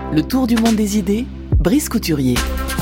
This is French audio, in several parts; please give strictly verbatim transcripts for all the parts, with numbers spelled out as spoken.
Le tour du monde des idées, Brice Couturier.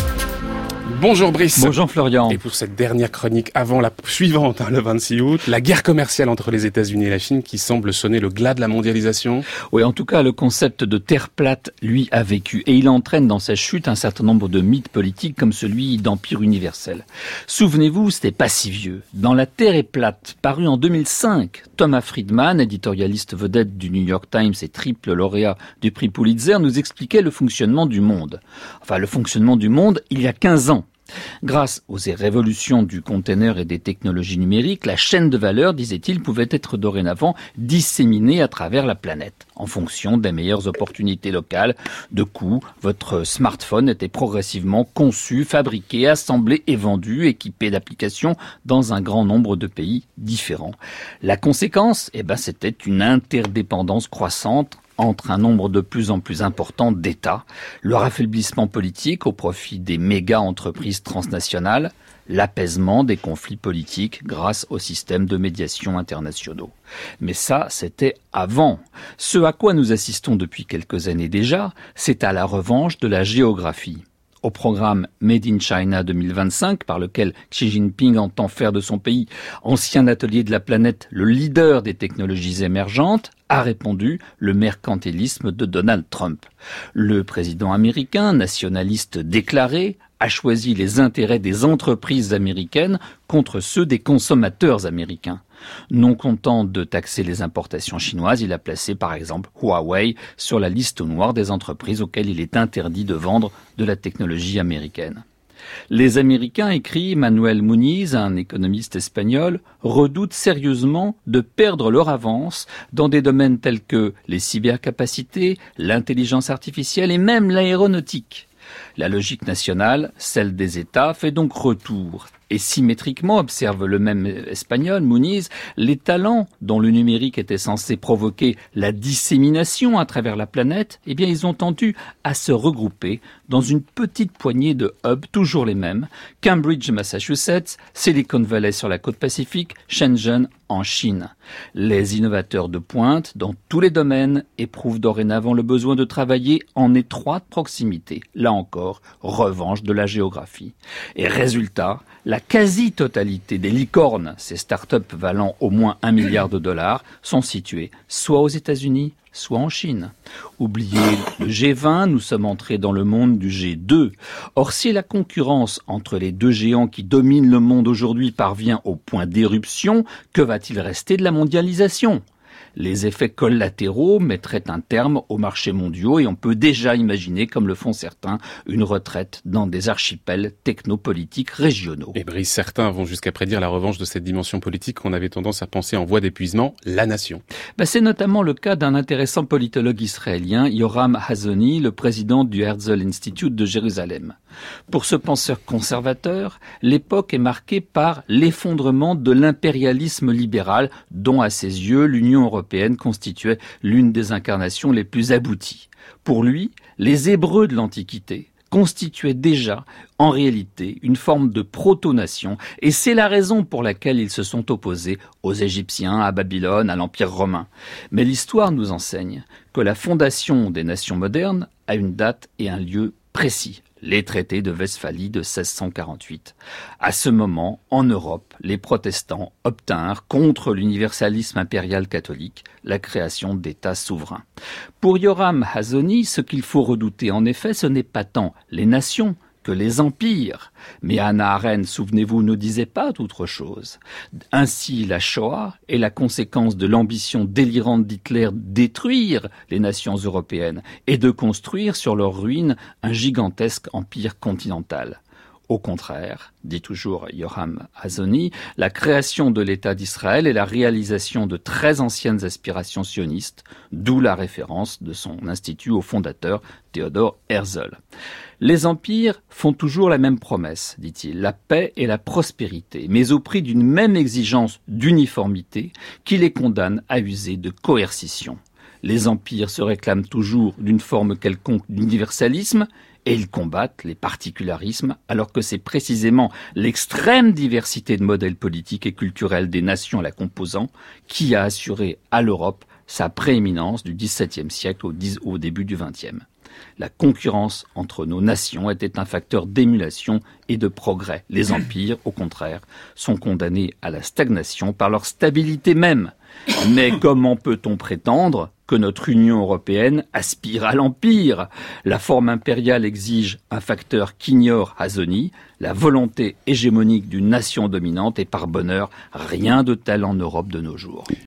Bonjour Brice. Bonjour Florian. Et pour cette dernière chronique avant la suivante, hein, le vingt-six août, la guerre commerciale entre les États-Unis et la Chine qui semble sonner le glas de la mondialisation. Oui, en tout cas, le concept de terre plate, lui, a vécu. Et il entraîne dans sa chute un certain nombre de mythes politiques comme celui d'empire universel. Souvenez-vous, c'était pas si vieux. Dans La Terre est plate, paru en deux mille cinq, Thomas Friedman, éditorialiste vedette du New York Times et triple lauréat du prix Pulitzer, nous expliquait le fonctionnement du monde. Enfin, le fonctionnement du monde il y a quinze ans. Grâce aux révolutions du container et des technologies numériques, la chaîne de valeur, disait-il, pouvait être dorénavant disséminée à travers la planète. En fonction des meilleures opportunités locales de coût, votre smartphone était progressivement conçu, fabriqué, assemblé et vendu, équipé d'applications dans un grand nombre de pays différents. La conséquence, eh ben, c'était une interdépendance croissante entre un nombre de plus en plus important d'États, leur affaiblissement politique au profit des méga-entreprises transnationales, l'apaisement des conflits politiques grâce aux systèmes de médiation internationaux. Mais ça, c'était avant. Ce à quoi nous assistons depuis quelques années déjà, c'est à la revanche de la géographie. Au programme Made in China deux mille vingt-cinq, par lequel Xi Jinping entend faire de son pays, ancien atelier de la planète, le leader des technologies émergentes, a répondu le mercantilisme de Donald Trump. Le président américain, nationaliste déclaré, a choisi les intérêts des entreprises américaines contre ceux des consommateurs américains. Non content de taxer les importations chinoises, il a placé par exemple Huawei sur la liste noire des entreprises auxquelles il est interdit de vendre de la technologie américaine. Les Américains, écrit Manuel Muniz, un économiste espagnol, redoutent sérieusement de perdre leur avance dans des domaines tels que les cybercapacités, l'intelligence artificielle et même l'aéronautique. La logique nationale, celle des États, fait donc retour. Et symétriquement, observe le même espagnol, Muniz, les talents dont le numérique était censé provoquer la dissémination à travers la planète, eh bien, ils ont tendu à se regrouper dans une petite poignée de hubs, toujours les mêmes, Cambridge, Massachusetts, Silicon Valley sur la côte Pacifique, Shenzhen en Chine. Les innovateurs de pointe, dans tous les domaines, éprouvent dorénavant le besoin de travailler en étroite proximité. Là encore, revanche de la géographie. Et résultat, la quasi-totalité des licornes, ces start-up valant au moins un milliard de dollars, sont situées soit aux États-Unis, soit en Chine. Oubliez le G vingt, nous sommes entrés dans le monde du G deux. Or, si la concurrence entre les deux géants qui dominent le monde aujourd'hui parvient au point d'éruption, que va-t-il rester de la mondialisation ? Les effets collatéraux mettraient un terme aux marchés mondiaux et on peut déjà imaginer, comme le font certains, une retraite dans des archipels technopolitiques régionaux. Et Brice, certains vont jusqu'à prédire la revanche de cette dimension politique qu'on avait tendance à penser en voie d'épuisement, la nation. Ben, c'est notamment le cas d'un intéressant politologue israélien, Yoram Hazony, le président du Herzl Institute de Jérusalem. Pour ce penseur conservateur, l'époque est marquée par l'effondrement de l'impérialisme libéral dont, à ses yeux, l'Union européenne constituait l'une des incarnations les plus abouties. Pour lui, les Hébreux de l'Antiquité constituaient déjà, en réalité, une forme de proto-nation, et c'est la raison pour laquelle ils se sont opposés aux Égyptiens, à Babylone, à l'Empire romain. Mais l'histoire nous enseigne que la fondation des nations modernes a une date et un lieu précis. Les traités de Westphalie de seize cent quarante-huit. À ce moment, en Europe, les protestants obtinrent, contre l'universalisme impérial catholique, la création d'États souverains. Pour Yoram Hazony, ce qu'il faut redouter en effet, ce n'est pas tant les nations que les empires. Mais Hannah Arendt, souvenez-vous, ne disait pas autre chose. Ainsi, la Shoah est la conséquence de l'ambition délirante d'Hitler de détruire les nations européennes et de construire sur leurs ruines un gigantesque empire continental. Au contraire, dit toujours Yoram Hazony, la création de l'État d'Israël est la réalisation de très anciennes aspirations sionistes, d'où la référence de son institut au fondateur Theodor Herzl. Les empires font toujours la même promesse, dit-il, la paix et la prospérité, mais au prix d'une même exigence d'uniformité qui les condamne à user de coercition. Les empires se réclament toujours d'une forme quelconque d'universalisme et ils combattent les particularismes, alors que c'est précisément l'extrême diversité de modèles politiques et culturels des nations la composant qui a assuré à l'Europe sa prééminence du dix-septième siècle au, dix, au début du vingtième. La concurrence entre nos nations était un facteur d'émulation et de progrès. Les empires, au contraire, sont condamnés à la stagnation par leur stabilité même. Mais comment peut-on prétendre que notre Union européenne aspire à l'empire? La forme impériale exige un facteur qu'ignore Hazony, la volonté hégémonique d'une nation dominante, et par bonheur, rien de tel en Europe de nos jours.